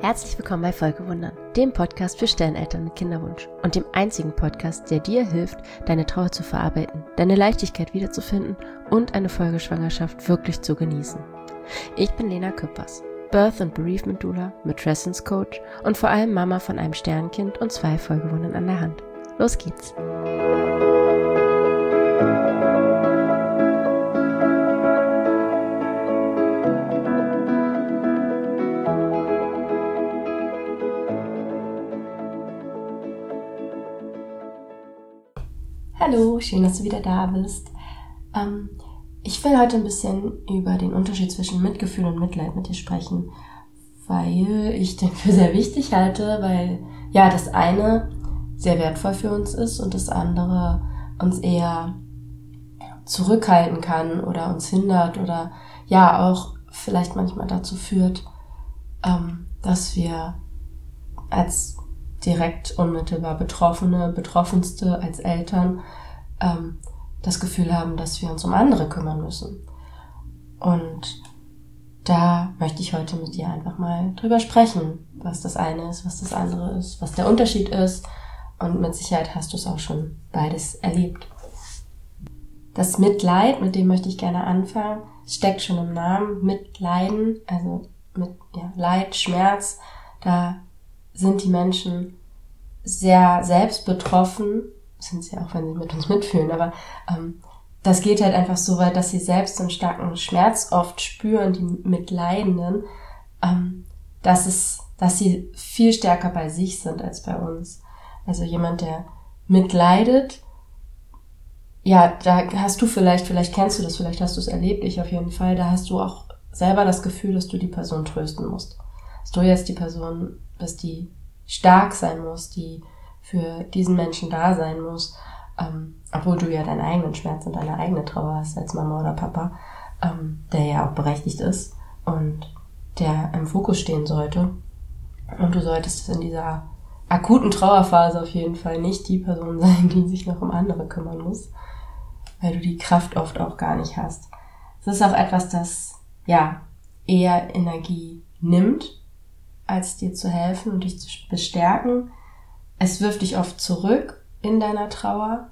Herzlich willkommen bei Folgewundern, dem Podcast für Sterneltern mit Kinderwunsch und dem einzigen Podcast, der dir hilft, deine Trauer zu verarbeiten, deine Leichtigkeit wiederzufinden und eine Folgeschwangerschaft wirklich zu genießen. Ich bin Lena Küppers, Birth- und Bereavement Doula, Matrescence Coach und vor allem Mama von einem Sternkind und 2 Folgewundern an der Hand. Los geht's! Hallo, schön, dass du wieder da bist. Ich will heute ein bisschen über den Unterschied zwischen Mitgefühl und Mitleid mit dir sprechen, weil ich den für sehr wichtig halte, weil ja das eine sehr wertvoll für uns ist und das andere uns eher zurückhalten kann oder uns hindert oder ja auch vielleicht manchmal dazu führt, dass wir als direkt unmittelbar Betroffenste als Eltern das Gefühl haben, dass wir uns um andere kümmern müssen. Und da möchte ich heute mit dir einfach mal drüber sprechen, was das eine ist, was das andere ist, was der Unterschied ist. Und mit Sicherheit hast du es auch schon beides erlebt. Das Mitleid, mit dem möchte ich gerne anfangen, steckt schon im Namen. Mitleiden, also mit Leid, Schmerz, da sind die Menschen sehr selbst betroffen, sind sie auch, wenn sie mit uns mitfühlen, aber das geht halt einfach so weit, dass sie selbst so einen starken Schmerz oft spüren, die Mitleidenden, dass sie viel stärker bei sich sind als bei uns. Also jemand, der mitleidet, ja, da hast du vielleicht kennst du das, vielleicht hast du es erlebt, ich auf jeden Fall, da hast du auch selber das Gefühl, dass du die Person trösten musst. Dass du jetzt die Person bist, die stark sein muss, die für diesen Menschen da sein muss, obwohl du ja deinen eigenen Schmerz und deine eigene Trauer hast als Mama oder Papa, der ja auch berechtigt ist und der im Fokus stehen sollte. Und du solltest in dieser akuten Trauerphase auf jeden Fall nicht die Person sein, die sich noch um andere kümmern muss, weil du die Kraft oft auch gar nicht hast. Es ist auch etwas, das ja eher Energie nimmt, als dir zu helfen und dich zu bestärken. Es wirft dich oft zurück in deiner Trauer.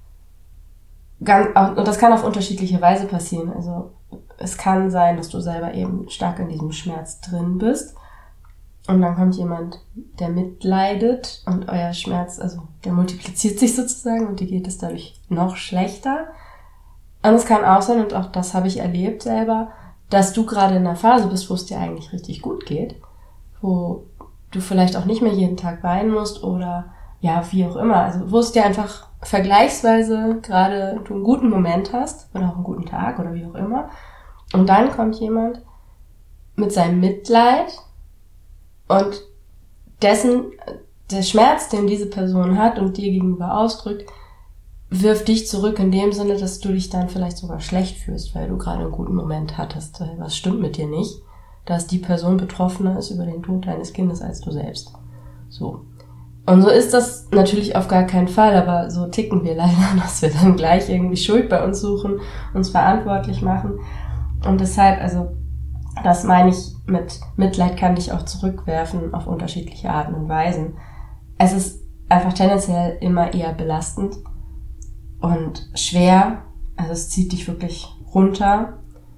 Und das kann auf unterschiedliche Weise passieren. Also es kann sein, dass du selber eben stark in diesem Schmerz drin bist. Und dann kommt jemand, der mitleidet und euer Schmerz, also der multipliziert sich sozusagen und dir geht es dadurch noch schlechter. Und es kann auch sein, und auch das habe ich erlebt selber, dass du gerade in einer Phase bist, wo es dir eigentlich richtig gut geht, wo du vielleicht auch nicht mehr jeden Tag weinen musst oder ja, wie auch immer. Also wo es dir einfach vergleichsweise gerade du einen guten Moment hast oder auch einen guten Tag oder wie auch immer. Und dann kommt jemand mit seinem Mitleid und der Schmerz, den diese Person hat und dir gegenüber ausdrückt, wirft dich zurück in dem Sinne, dass du dich dann vielleicht sogar schlecht fühlst, weil du gerade einen guten Moment hattest. Was stimmt mit dir nicht? Dass die Person betroffener ist über den Tod deines Kindes als du selbst. So. Und so ist das natürlich auf gar keinen Fall, aber so ticken wir leider, dass wir dann gleich irgendwie Schuld bei uns suchen, uns verantwortlich machen. Und deshalb, also, das meine ich mit Mitleid kann dich auch zurückwerfen auf unterschiedliche Arten und Weisen. Es ist einfach tendenziell immer eher belastend und schwer, also es zieht dich wirklich runter.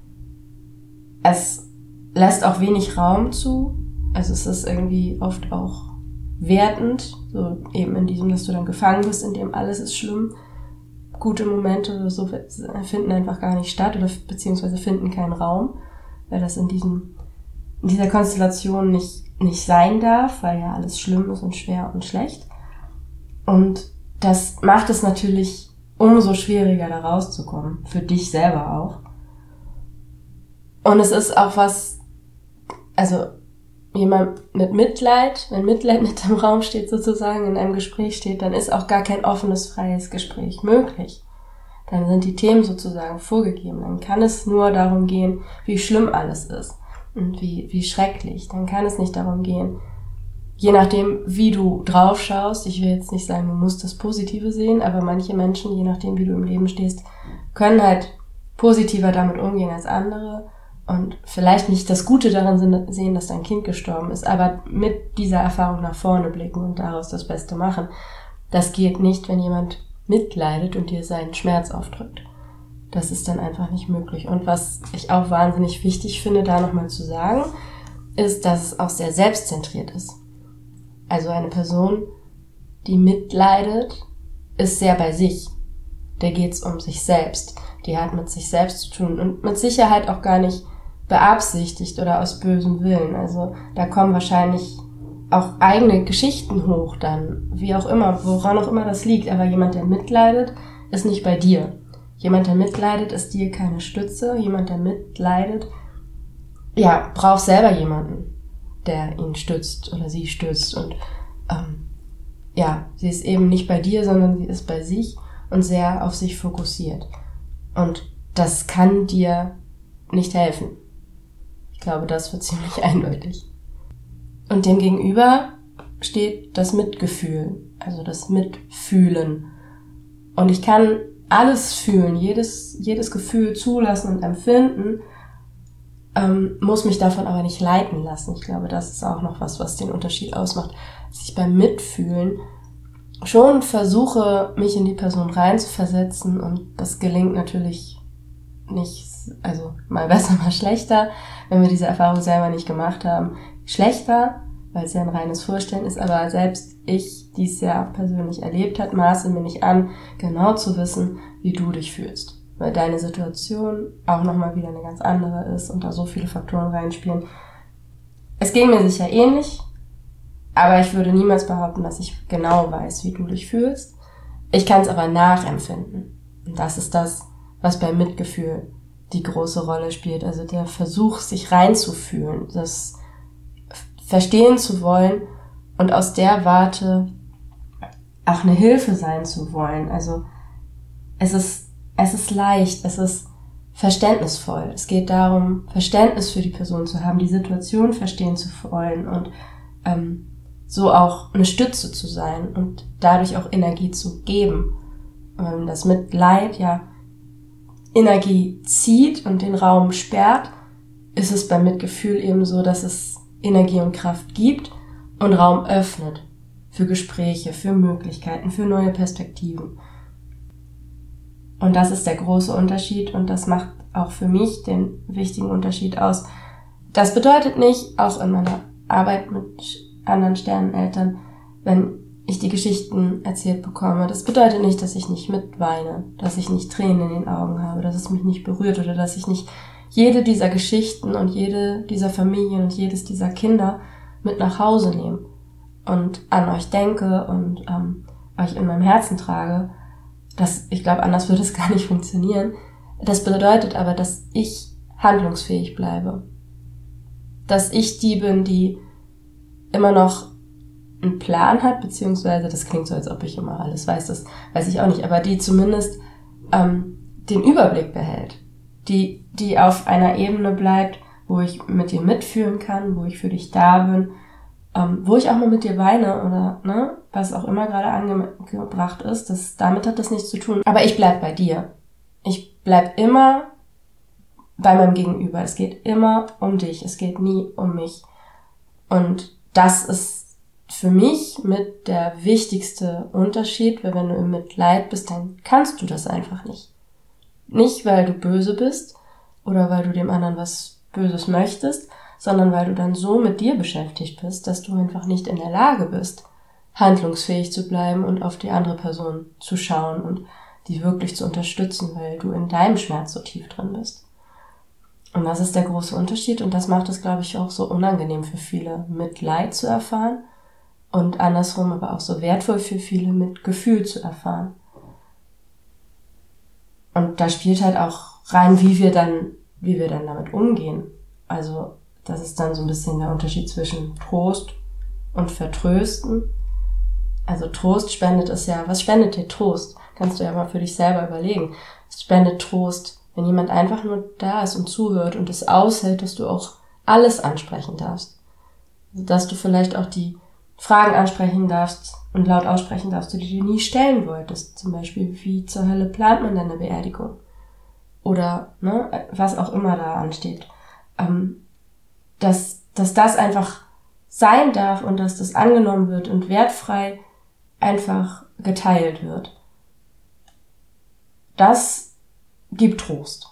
Es lässt auch wenig Raum zu, also es ist irgendwie oft auch wertend, so eben in diesem, dass du dann gefangen bist, in dem alles ist schlimm. Gute Momente oder so finden einfach gar nicht statt oder beziehungsweise finden keinen Raum, weil das in dieser Konstellation nicht sein darf, weil ja alles schlimm ist und schwer und schlecht. Und das macht es natürlich umso schwieriger, da rauszukommen, für dich selber auch. Und es ist auch was, also jemand mit Mitleid, wenn Mitleid mit im Raum steht sozusagen, in einem Gespräch steht, dann ist auch gar kein offenes, freies Gespräch möglich. Dann sind die Themen sozusagen vorgegeben. Dann kann es nur darum gehen, wie schlimm alles ist und wie schrecklich. Dann kann es nicht darum gehen, je nachdem, wie du drauf schaust, ich will jetzt nicht sagen, du musst das Positive sehen, aber manche Menschen, je nachdem, wie du im Leben stehst, können halt positiver damit umgehen als andere und vielleicht nicht das Gute darin sehen, dass dein Kind gestorben ist, aber mit dieser Erfahrung nach vorne blicken und daraus das Beste machen. Das geht nicht, wenn jemand mitleidet und dir seinen Schmerz aufdrückt. Das ist dann einfach nicht möglich. Und was ich auch wahnsinnig wichtig finde, da nochmal zu sagen, ist, dass es auch sehr selbstzentriert ist. Also eine Person, die mitleidet, ist sehr bei sich. Der geht's um sich selbst. Die hat mit sich selbst zu tun und mit Sicherheit auch gar nicht beabsichtigt oder aus bösem Willen. Also da kommen wahrscheinlich auch eigene Geschichten hoch dann, wie auch immer, woran auch immer das liegt. Aber jemand, der mitleidet, ist nicht bei dir. Jemand, der mitleidet, ist dir keine Stütze. Jemand, der mitleidet, ja, braucht selber jemanden, der ihn stützt oder sie stützt. Und ja, sie ist eben nicht bei dir, sondern sie ist bei sich und sehr auf sich fokussiert. Und das kann dir nicht helfen. Ich glaube, das wird ziemlich eindeutig. Und dem gegenüber steht das Mitgefühl, also das Mitfühlen. Und ich kann alles fühlen, jedes Gefühl zulassen und empfinden, muss mich davon aber nicht leiten lassen. Ich glaube, das ist auch noch was den Unterschied ausmacht. Dass ich beim Mitfühlen schon versuche, mich in die Person reinzuversetzen, und das gelingt natürlich nicht, also mal besser, mal schlechter, wenn wir diese Erfahrung selber nicht gemacht haben. Schlechter, weil es ja ein reines Vorstellen ist, aber selbst ich, die es ja persönlich erlebt hat, maße mir nicht an, genau zu wissen, wie du dich fühlst. Weil deine Situation auch nochmal wieder eine ganz andere ist und da so viele Faktoren reinspielen. Es ging mir sicher ähnlich, aber ich würde niemals behaupten, dass ich genau weiß, wie du dich fühlst. Ich kann es aber nachempfinden. Und das ist das, was beim Mitgefühl die große Rolle spielt. Also der Versuch, sich reinzufühlen, das verstehen zu wollen und aus der Warte auch eine Hilfe sein zu wollen. Also es ist leicht, es ist verständnisvoll. Es geht darum, Verständnis für die Person zu haben, die Situation verstehen zu wollen und so auch eine Stütze zu sein und dadurch auch Energie zu geben. Das Mitleid ja Energie zieht und den Raum sperrt, ist es beim Mitgefühl eben so, dass es Energie und Kraft gibt und Raum öffnet für Gespräche, für Möglichkeiten, für neue Perspektiven. Und das ist der große Unterschied und das macht auch für mich den wichtigen Unterschied aus. Das bedeutet nicht, auch in meiner Arbeit mit anderen Sterneneltern, wenn ich die Geschichten erzählt bekomme, das bedeutet nicht, dass ich nicht mitweine, dass ich nicht Tränen in den Augen habe, dass es mich nicht berührt oder dass ich nicht jede dieser Geschichten und jede dieser Familien und jedes dieser Kinder mit nach Hause nehme und an euch denke und euch in meinem Herzen trage. Ich glaube, anders würde es gar nicht funktionieren. Das bedeutet aber, dass ich handlungsfähig bleibe. Dass ich die bin, die immer noch einen Plan hat, beziehungsweise, das klingt so, als ob ich immer alles weiß, das weiß ich auch nicht, aber die zumindest den Überblick behält. Die auf einer Ebene bleibt, wo ich mit dir mitfühlen kann, wo ich für dich da bin, wo ich auch mal mit dir weine oder was auch immer gerade angebracht ist, damit hat das nichts zu tun. Aber ich bleib bei dir. Ich bleib immer bei meinem Gegenüber. Es geht immer um dich. Es geht nie um mich. Und das ist für mich mit der wichtigste Unterschied, weil wenn du im Mitleid bist, dann kannst du das einfach nicht. Nicht, weil du böse bist oder weil du dem anderen was Böses möchtest, sondern weil du dann so mit dir beschäftigt bist, dass du einfach nicht in der Lage bist, handlungsfähig zu bleiben und auf die andere Person zu schauen und die wirklich zu unterstützen, weil du in deinem Schmerz so tief drin bist. Und das ist der große Unterschied und das macht es, glaube ich, auch so unangenehm für viele, Mitleid zu erfahren und andersrum aber auch so wertvoll für viele, Mitgefühl zu erfahren. Und da spielt halt auch rein, wie wir dann damit umgehen. Also das ist dann so ein bisschen der Unterschied zwischen Trost und Vertrösten. Also Trost spendet es ja, was spendet dir Trost? Kannst du ja mal für dich selber überlegen. Es spendet Trost, wenn jemand einfach nur da ist und zuhört und es aushält, dass du auch alles ansprechen darfst. Also, dass du vielleicht auch die Fragen ansprechen darfst und laut aussprechen darfst, die du dir nie stellen wolltest. Zum Beispiel, wie zur Hölle plant man deine Beerdigung? Oder was auch immer da ansteht. dass das einfach sein darf und dass das angenommen wird und wertfrei einfach geteilt wird. Das gibt Trost.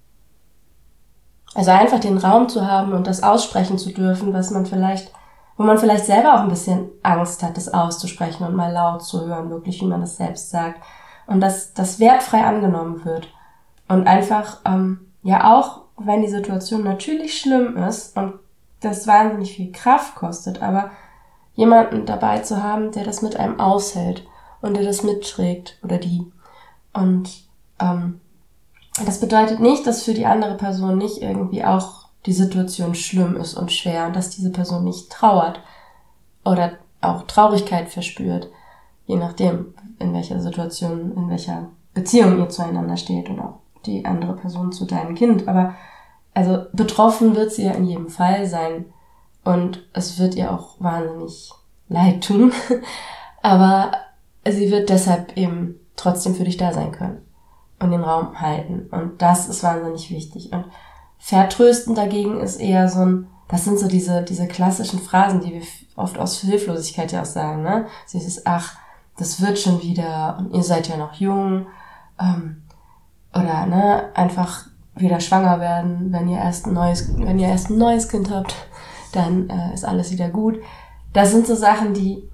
Also einfach den Raum zu haben und das aussprechen zu dürfen, wo man vielleicht selber auch ein bisschen Angst hat, das auszusprechen und mal laut zu hören, wirklich, wie man das selbst sagt. Und dass das wertfrei angenommen wird. Und einfach, auch wenn die Situation natürlich schlimm ist und das wahnsinnig viel Kraft kostet, aber jemanden dabei zu haben, der das mit einem aushält und der das mitträgt oder die. Und das bedeutet nicht, dass für die andere Person nicht irgendwie auch die Situation schlimm ist und schwer und dass diese Person nicht trauert oder auch Traurigkeit verspürt, je nachdem, in welcher Situation, in welcher Beziehung ihr zueinander steht und auch die andere Person zu deinem Kind. Aber also betroffen wird sie ja in jedem Fall sein und es wird ihr auch wahnsinnig leid tun, aber sie wird deshalb eben trotzdem für dich da sein können und den Raum halten. Und das ist wahnsinnig wichtig. Und vertrösten dagegen ist eher das sind so diese klassischen Phrasen, die wir oft aus Hilflosigkeit ja auch sagen, ne? Dieses, ach, das wird schon wieder und ihr seid ja noch jung, oder, ne, einfach wieder schwanger werden, wenn ihr erst ein neues Kind habt, dann ist alles wieder gut. Das sind so Sachen, die,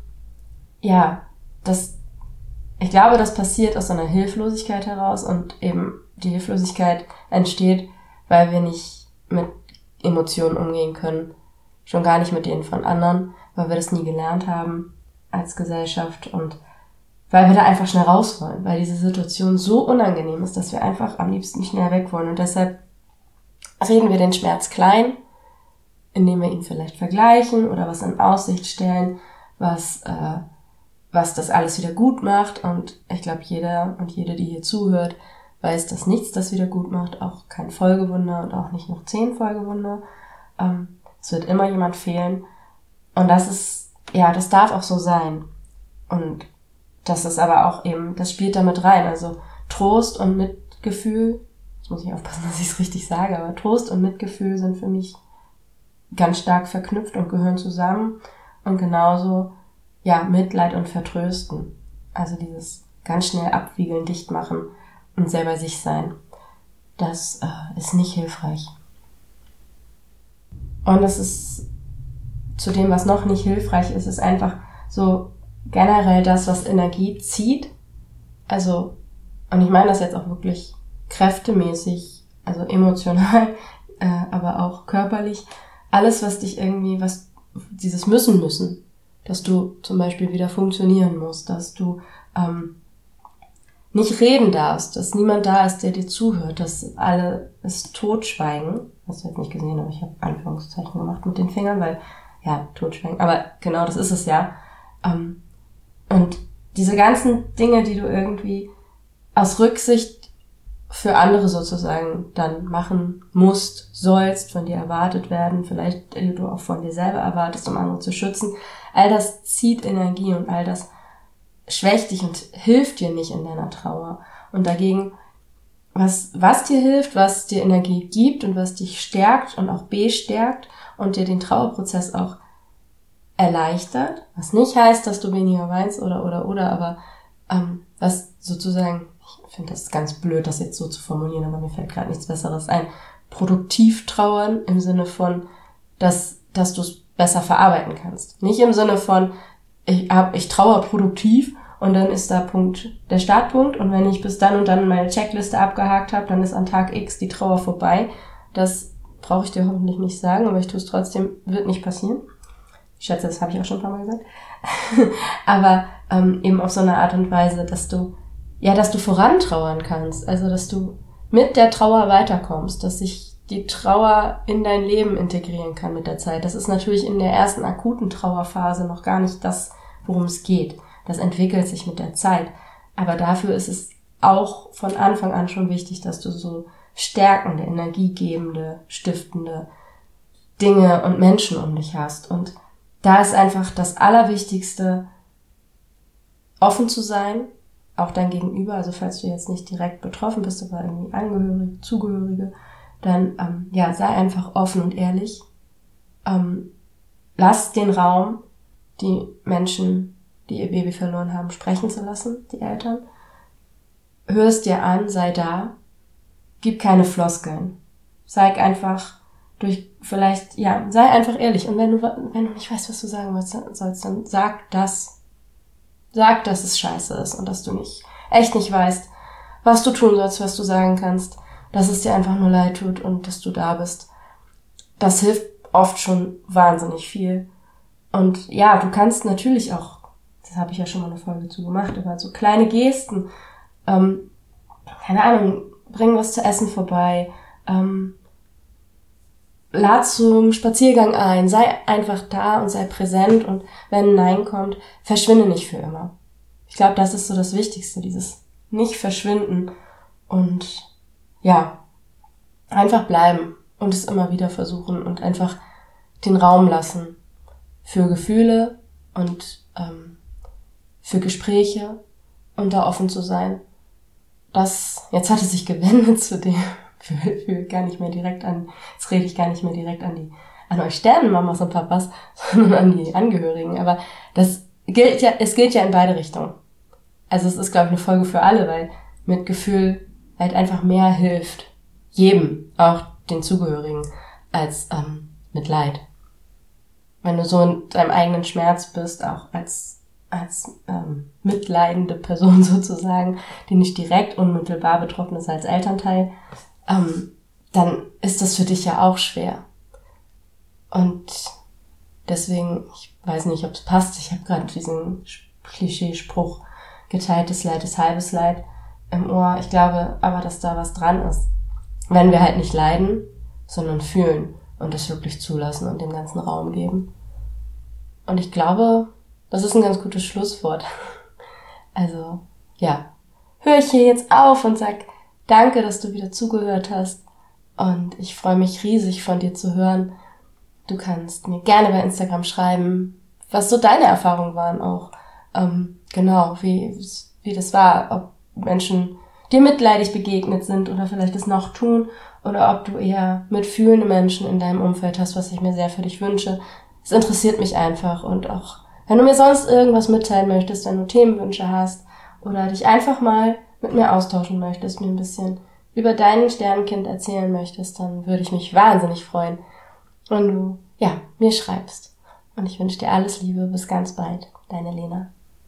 ich glaube, das passiert aus so einer Hilflosigkeit heraus und eben die Hilflosigkeit entsteht, weil wir nicht mit Emotionen umgehen können, schon gar nicht mit denen von anderen, weil wir das nie gelernt haben als Gesellschaft und weil wir da einfach schnell raus wollen, weil diese Situation so unangenehm ist, dass wir einfach am liebsten schnell weg wollen und deshalb reden wir den Schmerz klein, indem wir ihn vielleicht vergleichen oder was in Aussicht stellen, was das alles wieder gut macht. Und ich glaube, jeder und jede, die hier zuhört, weiß, dass nichts das wieder gut macht, auch kein Folgewunder und auch nicht noch 10 Folgewunder. Es wird immer jemand fehlen. Und das darf auch so sein. Und das ist aber auch eben, das spielt damit rein. Also Trost und Mitgefühl, jetzt muss ich aufpassen, dass ich es richtig sage, aber Trost und Mitgefühl sind für mich ganz stark verknüpft und gehören zusammen. Und genauso, Mitleid und Vertrösten. Also dieses ganz schnell abwiegeln, dicht machen und selber sich sein. Das ist nicht hilfreich. Und es ist zu dem, was noch nicht hilfreich ist, ist einfach so generell das, was Energie zieht. Also, und ich meine das jetzt auch wirklich kräftemäßig, also emotional, aber auch körperlich. Alles, was dich irgendwie, dieses müssen, dass du zum Beispiel wieder funktionieren musst, dass du nicht reden darfst, dass niemand da ist, der dir zuhört, dass alle es totschweigen. Hast du jetzt nicht gesehen, aber ich habe Anführungszeichen gemacht mit den Fingern, weil, totschweigen. Aber genau, das ist es ja. Und diese ganzen Dinge, die du irgendwie aus Rücksicht für andere sozusagen dann machen musst, sollst, von dir erwartet werden, vielleicht du auch von dir selber erwartest, um andere zu schützen, all das zieht Energie und all das schwächt dich und hilft dir nicht in deiner Trauer. Und dagegen, was dir hilft, was dir Energie gibt und was dich stärkt und auch bestärkt und dir den Trauerprozess auch erleichtert, was nicht heißt, dass du weniger weinst oder, aber was sozusagen, ich finde das ganz blöd, das jetzt so zu formulieren, aber mir fällt gerade nichts Besseres ein, produktiv trauern im Sinne von, dass du es besser verarbeiten kannst. Nicht im Sinne von, ich trauere produktiv und dann ist da der Startpunkt und wenn ich bis dann und dann meine Checkliste abgehakt habe, dann ist an Tag X die Trauer vorbei. Das brauche ich dir hoffentlich nicht sagen, aber ich tue es trotzdem, wird nicht passieren. Ich schätze, das habe ich auch schon ein paar Mal gesagt. Aber eben auf so eine Art und Weise, dass du vorantrauern kannst. Also, dass du mit der Trauer weiterkommst, dass sich die Trauer in dein Leben integrieren kann mit der Zeit. Das ist natürlich in der ersten akuten Trauerphase noch gar nicht das, worum es geht. Das entwickelt sich mit der Zeit. Aber dafür ist es auch von Anfang an schon wichtig, dass du so stärkende, energiegebende, stiftende Dinge und Menschen um dich hast. Und da ist einfach das Allerwichtigste, offen zu sein, auch dein Gegenüber, also falls du jetzt nicht direkt betroffen bist, aber irgendwie Angehörige, Zugehörige, dann sei einfach offen und ehrlich. Lass den Raum, die Menschen, die ihr Baby verloren haben, sprechen zu lassen, die Eltern. Hör es dir an, sei da. Gib keine Floskeln. Sei einfach sei einfach ehrlich. Und wenn du nicht weißt, was du sagen sollst, dann sag, dass es scheiße ist und dass du echt nicht weißt, was du tun sollst, was du sagen kannst, dass es dir einfach nur leid tut und dass du da bist. Das hilft oft schon wahnsinnig viel. Und ja, du kannst natürlich auch, das habe ich ja schon mal eine Folge zu gemacht, aber so kleine Gesten, keine Ahnung, bring was zu essen vorbei, lad zum Spaziergang ein, sei einfach da und sei präsent, und wenn ein Nein kommt, verschwinde nicht für immer. Ich glaube, das ist so das Wichtigste, dieses nicht verschwinden und ja, einfach bleiben und es immer wieder versuchen und einfach den Raum lassen für Gefühle und für Gespräche und da offen zu sein. Jetzt hat es sich gewendet zu dem, jetzt rede ich gar nicht mehr direkt an euch Sternenmamas und Papas, sondern an die Angehörigen. Aber es gilt ja in beide Richtungen. Also es ist, glaube ich, eine Folge für alle, weil Mitgefühl halt einfach mehr hilft. Jedem, auch den Zugehörigen, als Mitleid. Wenn du so in deinem eigenen Schmerz bist, auch als mitleidende Person sozusagen, die nicht direkt unmittelbar betroffen ist als Elternteil, dann ist das für dich ja auch schwer. Und deswegen, ich weiß nicht, ob es passt, ich habe gerade diesen Klischeespruch, geteiltes Leid ist halbes Leid, im Ohr. Ich glaube aber, dass da was dran ist. Wenn wir halt nicht leiden, sondern fühlen und das wirklich zulassen und dem ganzen Raum geben. Und ich glaube, das ist ein ganz gutes Schlusswort. Also, ja, höre ich hier jetzt auf und sag danke, dass du wieder zugehört hast. Und ich freue mich riesig, von dir zu hören. Du kannst mir gerne bei Instagram schreiben, was so deine Erfahrungen waren auch. Genau, wie das war, ob Menschen dir mitleidig begegnet sind oder vielleicht es noch tun, oder ob du eher mitfühlende Menschen in deinem Umfeld hast, was ich mir sehr für dich wünsche. Es interessiert mich einfach, und auch wenn du mir sonst irgendwas mitteilen möchtest, wenn du Themenwünsche hast oder dich einfach mal mit mir austauschen möchtest, mir ein bisschen über dein Sternenkind erzählen möchtest, dann würde ich mich wahnsinnig freuen, wenn du, mir schreibst. Und ich wünsche dir alles Liebe, bis ganz bald. Deine Lena.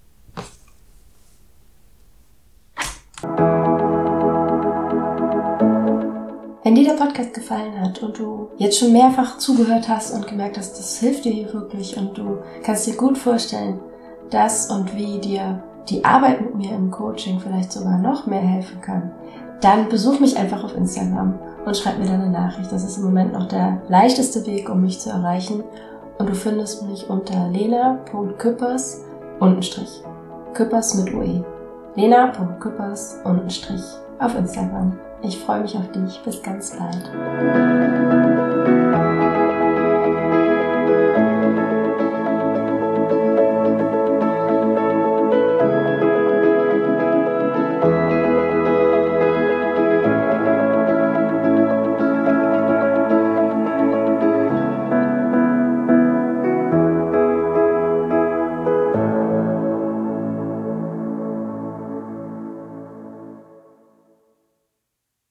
Wenn dir der Podcast gefallen hat und du jetzt schon mehrfach zugehört hast und gemerkt hast, das hilft dir hier wirklich und du kannst dir gut vorstellen, dass und wie dir die Arbeit mit mir im Coaching vielleicht sogar noch mehr helfen kann, dann besuch mich einfach auf Instagram und schreib mir deine Nachricht. Das ist im Moment noch der leichteste Weg, um mich zu erreichen. Und du findest mich unter lena.küppers_ Küppers mit UE. lena.küppers_ auf Instagram. Ich freue mich auf dich. Bis ganz bald.